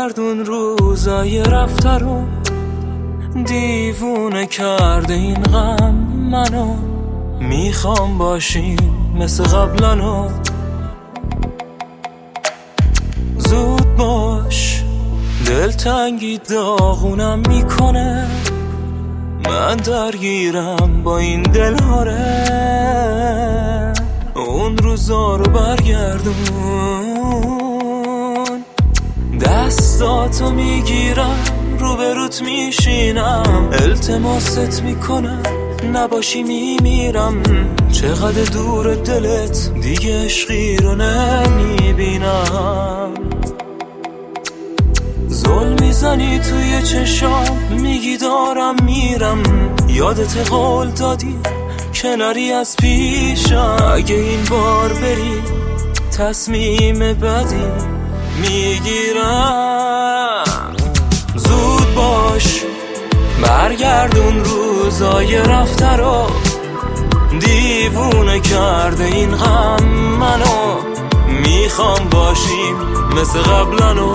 برگردون روزای رفته رو، دیوونه کرده این غم منو. میخوام باشیم مثل قبلانو. زود باش، دلتنگی داغونم میکنه. من درگیرم با این دلهاره. اون روزا رو برگردون. دستاتو میگیرم، روبروت میشینم، التماست میکنم نباشی میمیرم. چقدر دور دلت، دیگه عشقی رو نمیبینم. زل میزنی توی چشام، میگی دارم میرم. یادت قول دادی کناری از پیشم. اگه این بار بری تصمیم بدی میگیرم. زود باش، برگردون روزای رفته رو. دیوونه کرده این غم منو. میخوام باشیم مثل قبلانو.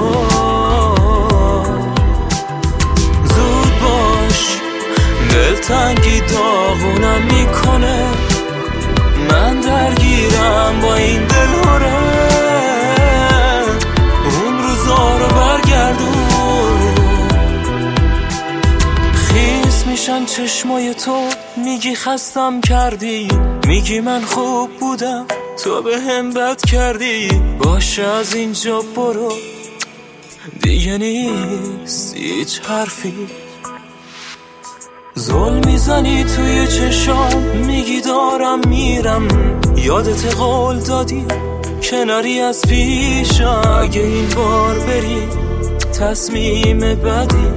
زود باش، دلتنگی داغونم میکنه. من درگیرم با این دلهاره. اون روزا رو برگردون. خیس میشن چشمای تو، میگی خستم کردی. میگی من خوب بودم، تو به هم بد کردی. باشه از اینجا برو، دیگه نیست هیچ حرفی. زل میزنی توی چشام، میگی دارم میرم. یادت قول دادی کناری از پیشم. اگه این بار بری تصمیم بدی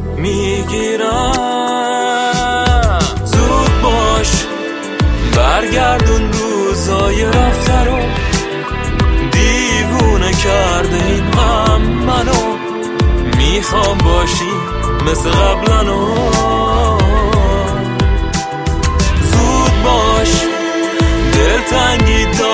میگیرم. زود باش، برگردون روزای رفته رو. دیوونه کرده این غم منو. میخوام باشی مثل قبلانو. زود باش، دلتنگی